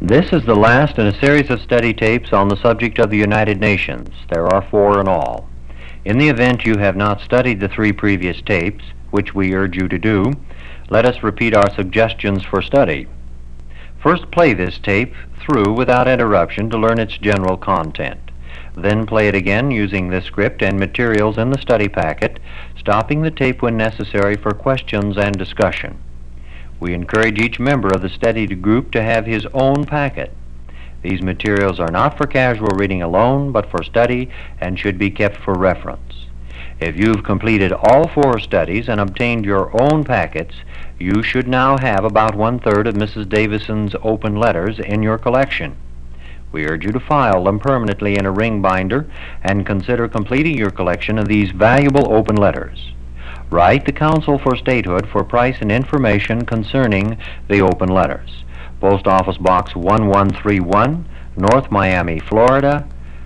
This is the last in a series of study tapes on the subject of the United Nations. There are 4 in all. In the event you have not studied the 3 previous tapes, which we urge you to do, let us repeat our suggestions for study. First, play this tape through without interruption to learn its general content. Then play it again using the script and materials in the study packet, stopping the tape when necessary for questions and discussion. We encourage each member of the study group to have his own packet. These materials are not for casual reading alone, but for study and should be kept for reference. If you've completed all 4 studies and obtained your own packets, you should now have about 1/3 of Mrs. Davison's open letters in your collection. We urge you to file them permanently in a ring binder and consider completing your collection of these valuable open letters. Write the Council for Statehood for price and information concerning the open letters. Post Office Box 1131, North Miami, Florida,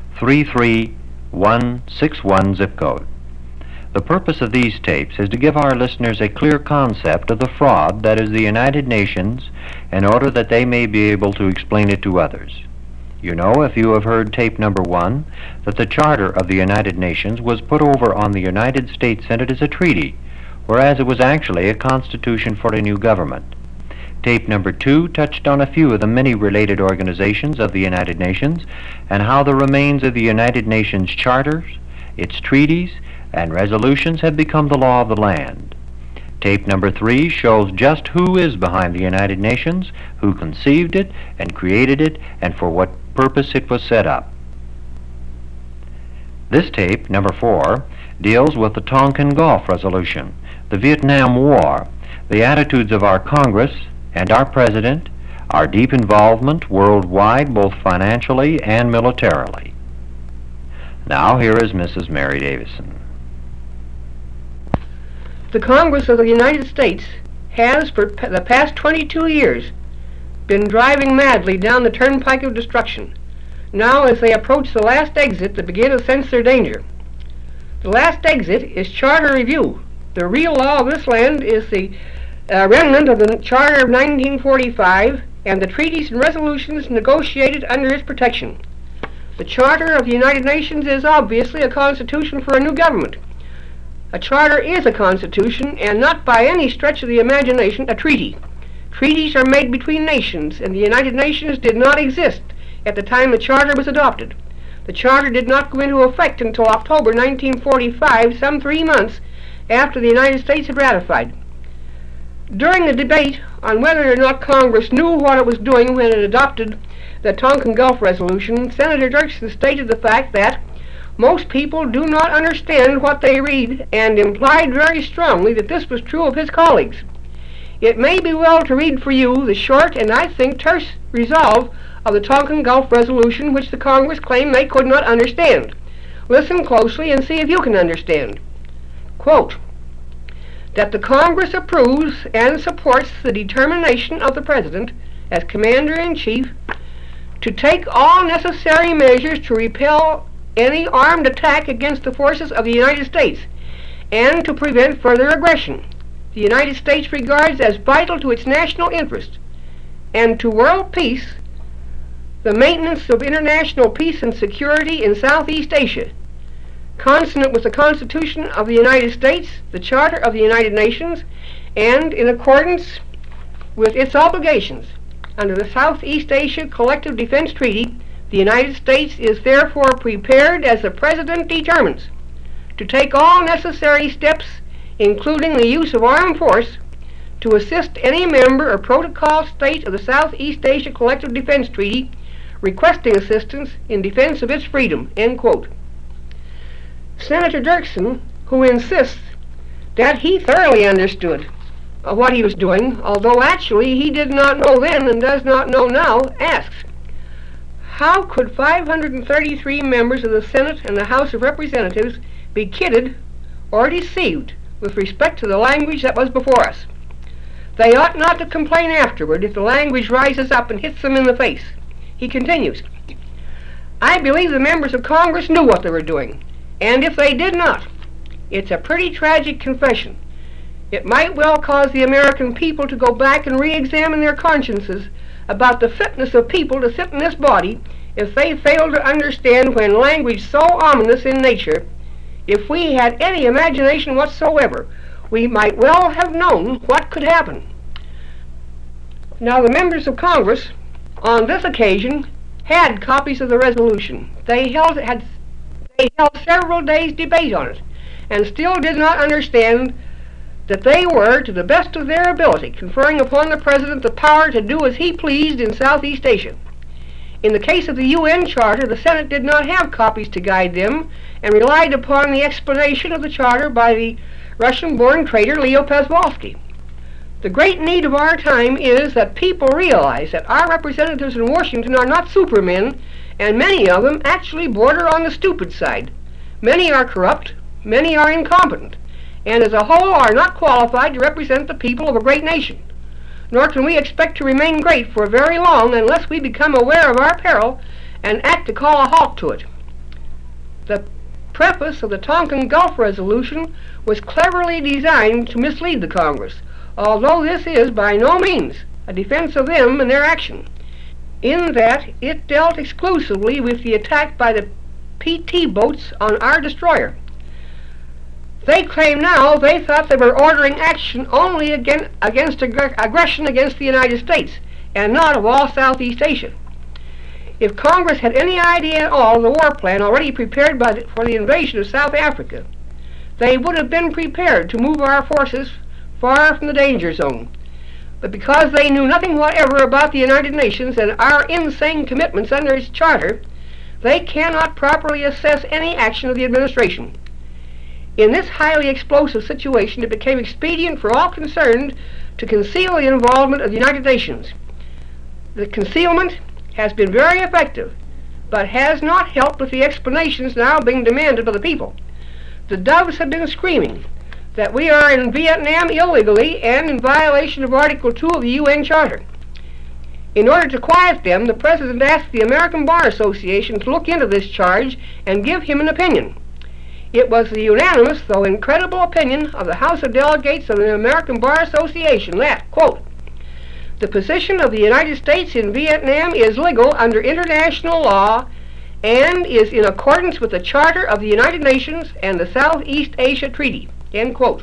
33161 zip code. The purpose of these tapes is to give our listeners a clear concept of the fraud that is the United Nations in order that they may be able to explain it to others. You know, if you have heard tape number 1, that the Charter of the United Nations was put over on the United States Senate as a treaty, whereas it was actually a constitution for a new government. Tape number 2 touched on a few of the many related organizations of the United Nations and how the remains of the United Nations charters, its treaties, and resolutions have become the law of the land. Tape number 3 shows just who is behind the United Nations, who conceived it and created it, and for what purpose it was set up. This tape, number 4, deals with the Tonkin Gulf Resolution, the Vietnam War, the attitudes of our Congress and our President, our deep involvement worldwide, both financially and militarily. Now here is Mrs. Mary Davison. The Congress of the United States has, for the past 22 years, been driving madly down the turnpike of destruction. Now, as they approach the last exit, they begin to sense their danger. The last exit is charter review. The real law of this land is the remnant of the Charter of 1945 and the treaties and resolutions negotiated under its protection. The Charter of the United Nations is obviously a constitution for a new government. A charter is a constitution, and not by any stretch of the imagination a treaty. Treaties are made between nations, and the United Nations did not exist at the time the charter was adopted. The charter did not go into effect until October 1945, some 3 months after the United States had ratified. During the debate on whether or not Congress knew what it was doing when it adopted the Tonkin Gulf Resolution, Senator Dirksen stated the fact that most people do not understand what they read, and implied very strongly that this was true of his colleagues. It may be well to read for you the short and I think terse resolve of the Tonkin Gulf Resolution, which the Congress claimed they could not understand. Listen closely and see if you can understand. Quote, that the Congress approves and supports the determination of the President as Commander-in-Chief to take all necessary measures to repel any armed attack against the forces of the United States and to prevent further aggression. The United States regards as vital to its national interest and to world peace the maintenance of international peace and security in Southeast Asia, consonant with the Constitution of the United States, the Charter of the United Nations, and in accordance with its obligations under the Southeast Asia Collective Defense Treaty. The United States is therefore prepared, as the President determines, to take all necessary steps, including the use of armed force, to assist any member or protocol state of the Southeast Asia Collective Defense Treaty requesting assistance in defense of its freedom. End quote. Senator Dirksen, who insists that he thoroughly understood what he was doing, although actually he did not know then and does not know now, asks, how could 533 members of the Senate and the House of Representatives be kidded or deceived with respect to the language that was before us? They ought not to complain afterward if the language rises up and hits them in the face. He continues, I believe the members of Congress knew what they were doing, and if they did not, it's a pretty tragic confession. It might well cause the American people to go back and re-examine their consciences about the fitness of people to sit in this body if they fail to understand when language so ominous in nature, if we had any imagination whatsoever, we might well have known what could happen. Now, the members of Congress, on this occasion, had copies of the resolution. They held several days' debate on it, and still did not understand that they were, to the best of their ability, conferring upon the President the power to do as he pleased in Southeast Asia. In the case of the UN Charter, the Senate did not have copies to guide them, and relied upon the explanation of the Charter by the Russian-born traitor Leo Pezvolsky. The great need of our time is that people realize that our representatives in Washington are not supermen, and many of them actually border on the stupid side. Many are corrupt, many are incompetent, and as a whole are not qualified to represent the people of a great nation. Nor can we expect to remain great for very long unless we become aware of our peril and act to call a halt to it. The preface of the Tonkin Gulf Resolution was cleverly designed to mislead the Congress, although this is by no means a defense of them and their action, in that it dealt exclusively with the attack by the PT boats on our destroyer. They claim now they thought they were ordering action only against aggression against the United States, and not of all Southeast Asia. If Congress had any idea at all of the war plan already prepared for the invasion of South Africa, they would have been prepared to move our forces far from the danger zone. But because they knew nothing whatever about the United Nations and our insane commitments under its charter, they cannot properly assess any action of the administration. In this highly explosive situation, it became expedient for all concerned to conceal the involvement of the United Nations. The concealment has been very effective, but has not helped with the explanations now being demanded by the people. The doves have been screaming that we are in Vietnam illegally and in violation of Article 2 of the UN Charter. In order to quiet them, the President asked the American Bar Association to look into this charge and give him an opinion. It was the unanimous, though incredible, opinion of the House of Delegates of the American Bar Association that, quote, the position of the United States in Vietnam is legal under international law and is in accordance with the Charter of the United Nations and the Southeast Asia Treaty, end quote.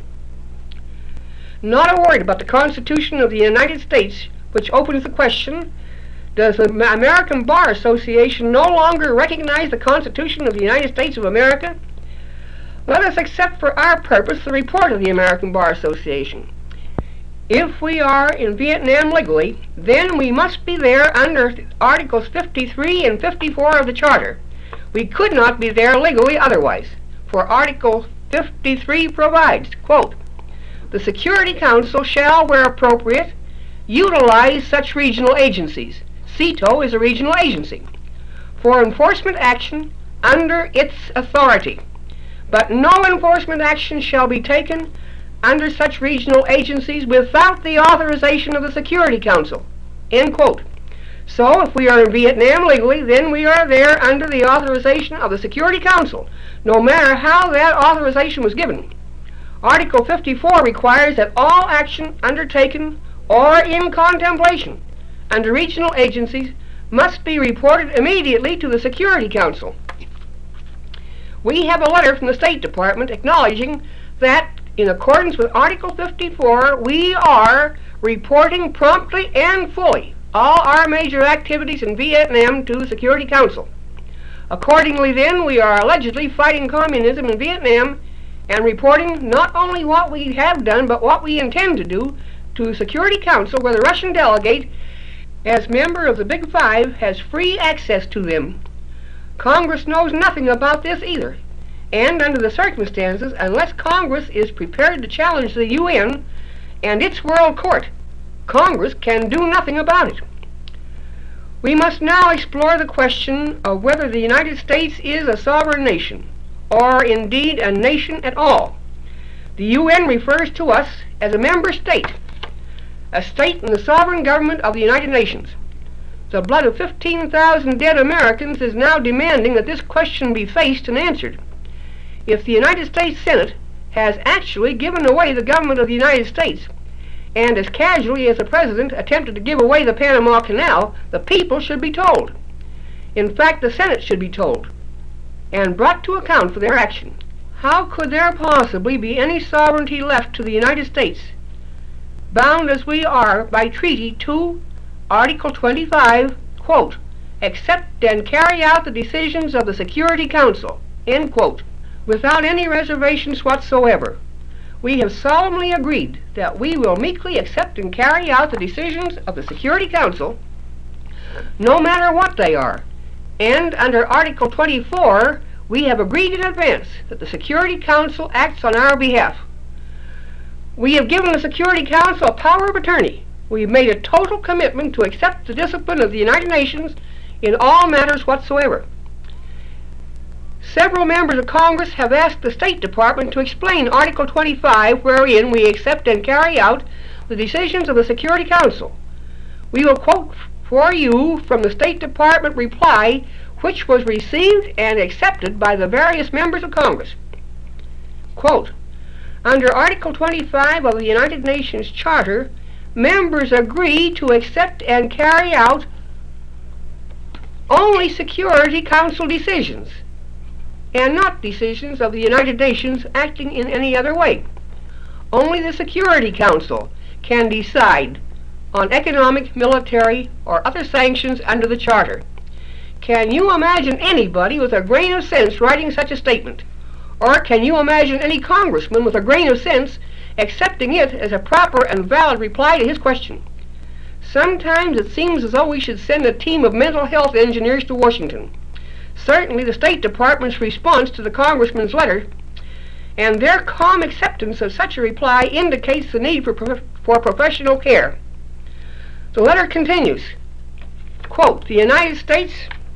Not a word about the Constitution of the United States, which opens the question, does the American Bar Association no longer recognize the Constitution of the United States of America? Let us accept for our purpose the report of the American Bar Association. If we are in Vietnam legally, then we must be there under Articles 53 and 54 of the Charter. We could not be there legally otherwise, for Article 53 provides, quote, the Security Council shall, where appropriate, utilize such regional agencies. SEATO is a regional agency, for enforcement action under its authority. But no enforcement action shall be taken under such regional agencies without the authorization of the Security Council, end quote. So if we are in Vietnam legally, then we are there under the authorization of the Security Council, no matter how that authorization was given. Article 54 requires that all action undertaken or in contemplation under regional agencies must be reported immediately to the Security Council. We have a letter from the State Department acknowledging that, in accordance with Article 54, we are reporting promptly and fully all our major activities in Vietnam to the Security Council. Accordingly, then, we are allegedly fighting communism in Vietnam and reporting not only what we have done, but what we intend to do to the Security Council, where the Russian delegate, as member of the Big Five, has free access to them. Congress knows nothing about this either, and under the circumstances, unless Congress is prepared to challenge the UN and its World Court, Congress can do nothing about it. We must now explore the question of whether the United States is a sovereign nation, or indeed a nation at all. The UN refers to us as a member state, a state in the sovereign government of the United Nations. The blood of 15,000 dead Americans is now demanding that this question be faced and answered. If the United States Senate has actually given away the government of the United States, and as casually as the President attempted to give away the Panama Canal, the people should be told. In fact, the Senate should be told, and brought to account for their action. How could there possibly be any sovereignty left to the United States, bound as we are by treaty to Article 25, quote, accept and carry out the decisions of the Security Council, end quote, without any reservations whatsoever? We have solemnly agreed that we will meekly accept and carry out the decisions of the Security Council, no matter what they are. And under Article 24, we have agreed in advance that the Security Council acts on our behalf. We have given the Security Council a power of attorney. We have made a total commitment to accept the discipline of the United Nations in all matters whatsoever. Several members of Congress have asked the State Department to explain Article 25, wherein we accept and carry out the decisions of the Security Council. We will quote for you from the State Department reply, which was received and accepted by the various members of Congress. Quote, under Article 25 of the United Nations Charter, members agree to accept and carry out only Security Council decisions, and not decisions of the United Nations acting in any other way. Only the Security Council can decide on economic, military, or other sanctions under the Charter. Can you imagine anybody with a grain of sense writing such a statement? Or can you imagine any congressman with a grain of sense accepting it as a proper and valid reply to his question? Sometimes it seems as though we should send a team of mental health engineers to Washington. Certainly the State Department's response to the congressman's letter and their calm acceptance of such a reply indicates the need for professional care. The letter continues, quote, the United States,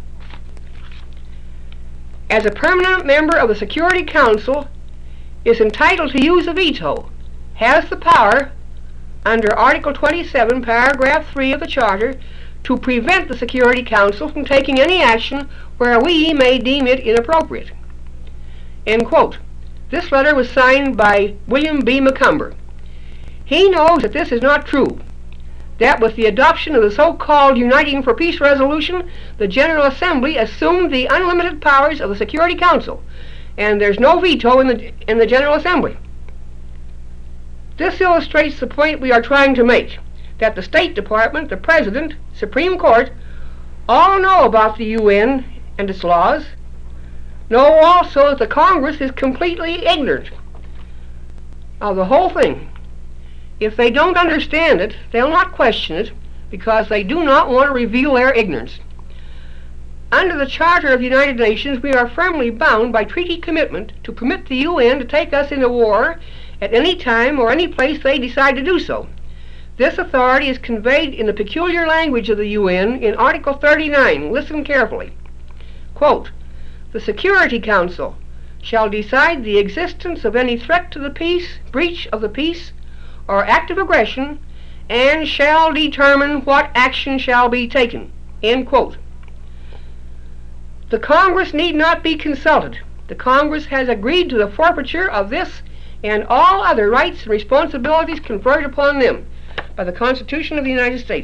as a permanent member of the Security Council, is entitled to use a veto, has the power, under Article 27, Paragraph 3 of the Charter, to prevent the Security Council from taking any action where we may deem it inappropriate. End quote. This letter was signed by William B. Macomber. He knows that this is not true, that with the adoption of the so-called Uniting for Peace resolution, the General Assembly assumed the unlimited powers of the Security Council, and there's no veto in the General Assembly. This illustrates the point we are trying to make, that the State Department, the President, Supreme Court, all know about the UN and its laws, know also that the Congress is completely ignorant of the whole thing. If they don't understand it, they'll not question it, because they do not want to reveal their ignorance. Under the Charter of the United Nations, we are firmly bound by treaty commitment to permit the UN to take us into war at any time or any place they decide to do so. This authority is conveyed in the peculiar language of the UN in Article 39. Listen carefully. Quote, the Security Council shall decide the existence of any threat to the peace, breach of the peace, or act of aggression, and shall determine what action shall be taken. End quote. The Congress need not be consulted. The Congress has agreed to the forfeiture of this and all other rights and responsibilities conferred upon them by the Constitution of the United States.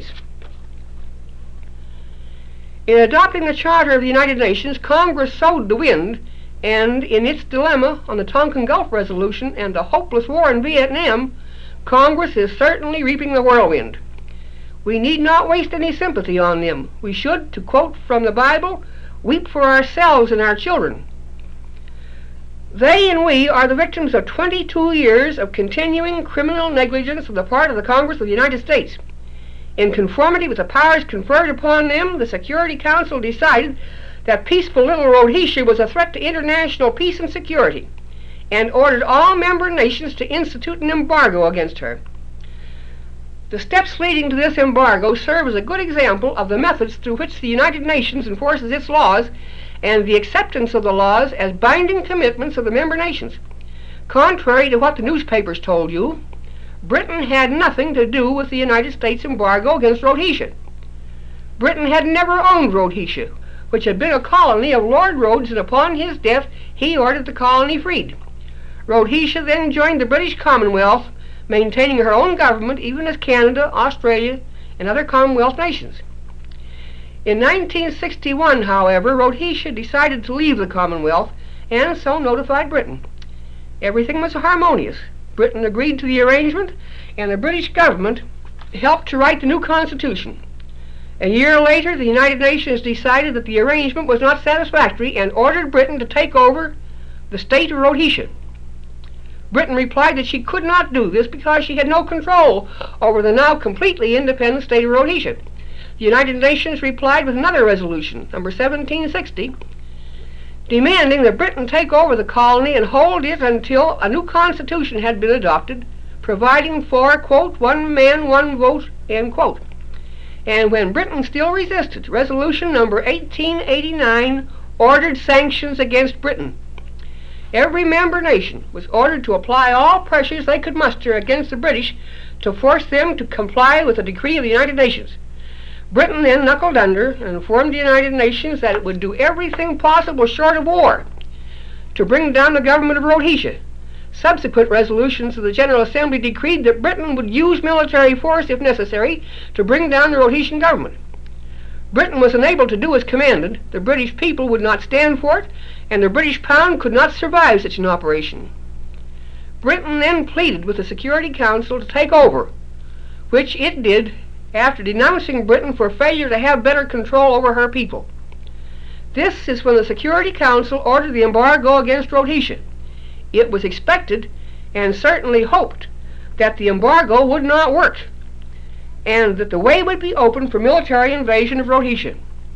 In adopting the Charter of the United Nations, Congress sowed the wind, and in its dilemma on the Tonkin Gulf Resolution and the hopeless war in Vietnam, Congress is certainly reaping the whirlwind. We need not waste any sympathy on them. We should, to quote from the Bible, weep for ourselves and our children. They and we are the victims of 22 years of continuing criminal negligence on the part of the Congress of the United States. In conformity with the powers conferred upon them, the Security Council decided that peaceful little Rhodesia was a threat to international peace and security, and ordered all member nations to institute an embargo against her. The steps leading to this embargo serve as a good example of the methods through which the United Nations enforces its laws and the acceptance of the laws as binding commitments of the member nations. Contrary to what the newspapers told you, Britain had nothing to do with the United States embargo against Rhodesia. Britain had never owned Rhodesia, which had been a colony of Lord Rhodes, and upon his death he ordered the colony freed. Rhodesia then joined the British Commonwealth, maintaining her own government even as Canada, Australia, and other Commonwealth nations. In 1961, however, Rhodesia decided to leave the Commonwealth and so notified Britain. Everything was harmonious. Britain agreed to the arrangement, and the British government helped to write the new Constitution. A year later, the United Nations decided that the arrangement was not satisfactory and ordered Britain to take over the state of Rhodesia. Britain replied that she could not do this because she had no control over the now completely independent state of Rhodesia. The United Nations replied with another resolution, number 1760, demanding that Britain take over the colony and hold it until a new constitution had been adopted, providing for, quote, one man, one vote, end quote. And when Britain still resisted, resolution number 1889 ordered sanctions against Britain. Every member nation was ordered to apply all pressures they could muster against the British to force them to comply with the decree of the United Nations. Britain then knuckled under and informed the United Nations that it would do everything possible short of war to bring down the government of Rhodesia. Subsequent resolutions of the General Assembly decreed that Britain would use military force if necessary to bring down the Rhodesian government. Britain was unable to do as commanded. The British people would not stand for it, and the British pound could not survive such an operation. Britain then pleaded with the Security Council to take over, which it did after denouncing Britain for failure to have better control over her people. This is when the Security Council ordered the embargo against Rhodesia. It was expected and certainly hoped that the embargo would not work and that the way would be open for military invasion of Rhodesia.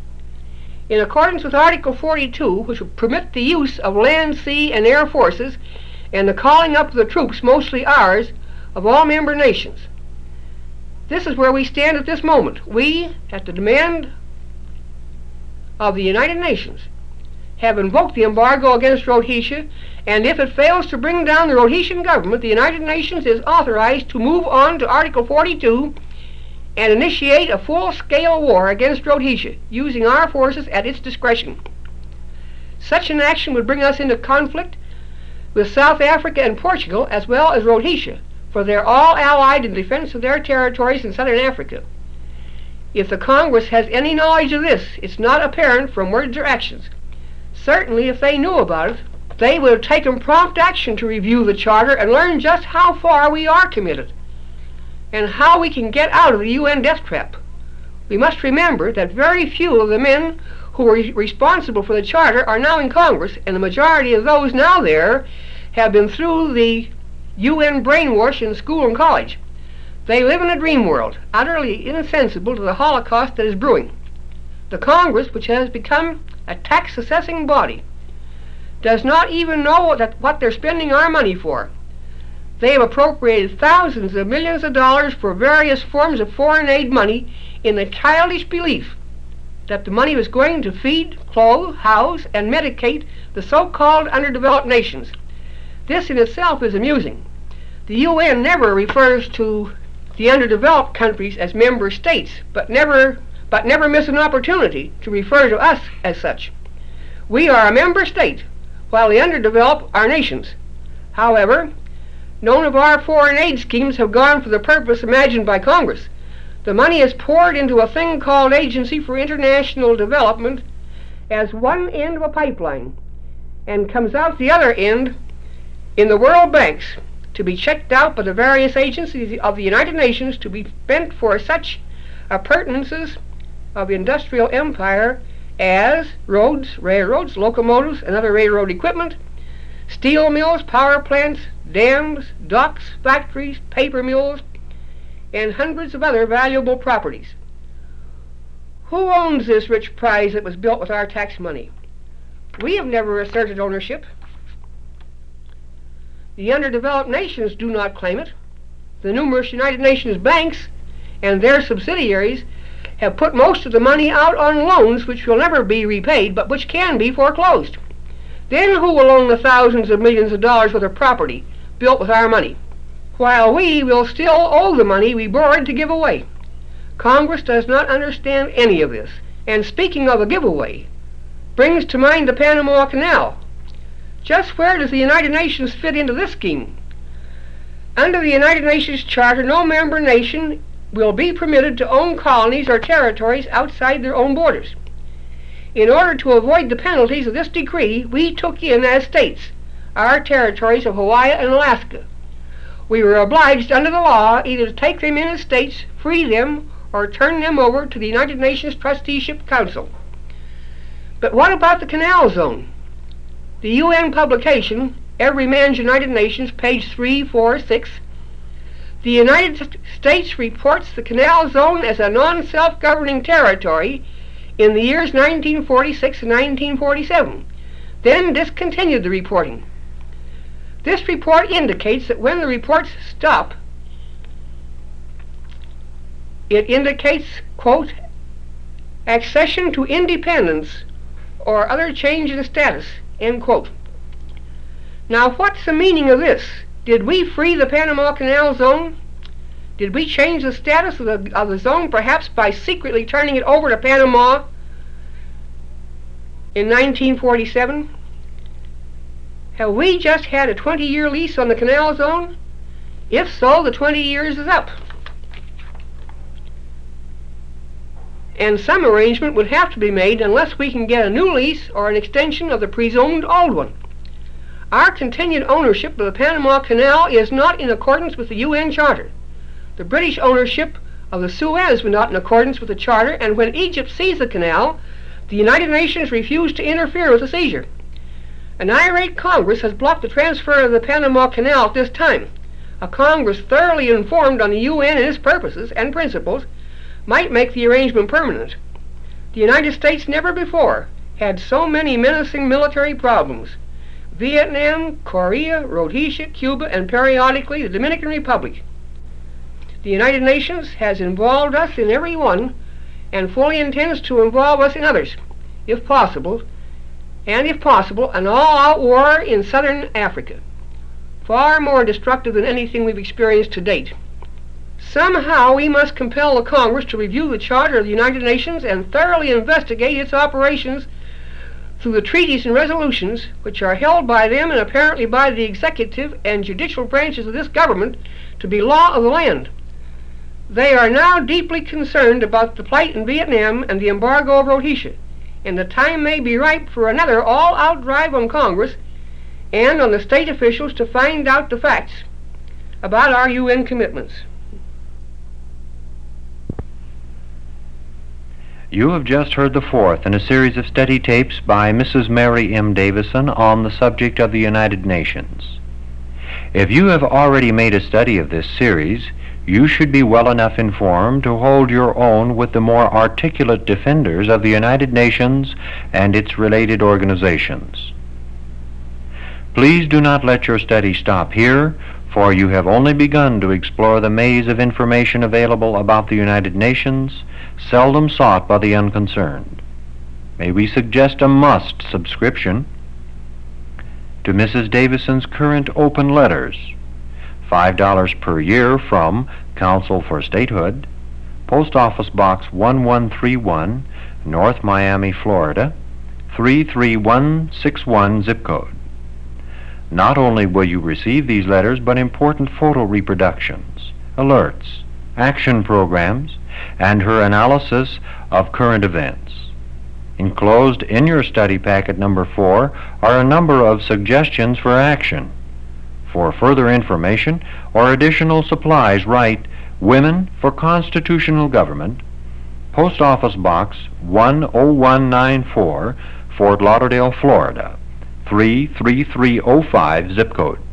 In accordance with Article 42, which would permit the use of land, sea, and air forces and the calling up of the troops, mostly ours, of all member nations. This is where we stand at this moment. We, at the demand of the United Nations, have invoked the embargo against Rhodesia, and if it fails to bring down the Rhodesian government, the United Nations is authorized to move on to Article 42 and initiate a full-scale war against Rhodesia, using our forces at its discretion. Such an action would bring us into conflict with South Africa and Portugal, as well as Rhodesia, for they're all allied in defense of their territories in southern Africa. If the Congress has any knowledge of this, it's not apparent from words or actions. Certainly, if they knew about it, they would have taken prompt action to review the Charter and learn just how far we are committed and how we can get out of the UN death trap. We must remember that very few of the men who were responsible for the Charter are now in Congress, and the majority of those now there have been through the UN brainwash in school and college. They live in a dream world, utterly insensible to the Holocaust that is brewing. The Congress, which has become a tax-assessing body, does not even know what they're spending our money for. They have appropriated thousands of millions of dollars for various forms of foreign aid money in the childish belief that the money was going to feed, clothe, house, and medicate the so-called underdeveloped nations. This in itself is amusing. The UN never refers to the underdeveloped countries as member states, but never miss an opportunity to refer to us as such. We are a member state, while the underdeveloped are nations. However, none of our foreign aid schemes have gone for the purpose imagined by Congress. The money is poured into a thing called Agency for International Development as one end of a pipeline, and comes out the other end in the World Banks to be checked out by the various agencies of the United Nations to be spent for such appurtenances of industrial empire as roads, railroads, locomotives, and other railroad equipment, steel mills, power plants, dams, docks, factories, paper mills, and hundreds of other valuable properties. Who owns this rich prize that was built with our tax money? We have never asserted ownership. The underdeveloped nations do not claim it. The numerous United Nations banks and their subsidiaries have put most of the money out on loans which will never be repaid, but which can be foreclosed. Then who will own the thousands of millions of dollars worth of property built with our money, while we will still owe the money we borrowed to give away? Congress does not understand any of this. And speaking of a giveaway, brings to mind the Panama Canal. Just where does the United Nations fit into this scheme? Under the United Nations Charter, no member nation will be permitted to own colonies or territories outside their own borders. In order to avoid the penalties of this decree, we took in as states our territories of Hawaii and Alaska. We were obliged under the law either to take them in as states, free them, or turn them over to the United Nations Trusteeship Council. But what about the Canal Zone? The UN publication, Every Man's United Nations, page 3, 4, 6, the United States reports the Canal Zone as a non-self-governing territory in the years 1946 and 1947, then discontinued the reporting. This report indicates that when the reports stop, it indicates, quote, accession to independence or other change in status, end quote. Now, what's the meaning of this? Did we free the Panama Canal Zone? Did we change the status of the zone, perhaps by secretly turning it over to Panama in 1947? Have we just had a 20-year lease on the Canal Zone? If so, the 20 years is up. And some arrangement would have to be made unless we can get a new lease or an extension of the presumed old one. Our continued ownership of the Panama Canal is not in accordance with the UN Charter. The British ownership of the Suez was not in accordance with the Charter, and when Egypt seized the canal, the United Nations refused to interfere with the seizure. An irate Congress has blocked the transfer of the Panama Canal at this time. A Congress thoroughly informed on the UN and its purposes and principles might make the arrangement permanent. The United States never before had so many menacing military problems. Vietnam, Korea, Rhodesia, Cuba, and periodically the Dominican Republic. The United Nations has involved us in every one and fully intends to involve us in others, if possible, an all-out war in southern Africa, far more destructive than anything we've experienced to date. Somehow we must compel the Congress to review the Charter of the United Nations and thoroughly investigate its operations through the treaties and resolutions which are held by them and apparently by the executive and judicial branches of this government to be law of the land. They are now deeply concerned about the plight in Vietnam and the embargo of Rhodesia, and the time may be ripe for another all-out drive on Congress and on the state officials to find out the facts about our UN commitments. You have just heard the fourth in a series of study tapes by Mrs. Mary M. Davison on the subject of the United Nations. If you have already made a study of this series, you should be well enough informed to hold your own with the more articulate defenders of the United Nations and its related organizations. Please do not let your study stop here, for you have only begun to explore the maze of information available about the United Nations, seldom sought by the unconcerned. May we suggest a must subscription to Mrs. Davison's current open letters, $5 per year from Council for Statehood, Post Office Box 1131, North Miami, Florida, 33161 zip code. Not only will you receive these letters, but important photo reproductions, alerts, action programs, and her analysis of current events. Enclosed in your study packet number 4 are a number of suggestions for action. For further information or additional supplies, write Women for Constitutional Government, Post Office Box 10194, Fort Lauderdale, Florida, 33305 zip code.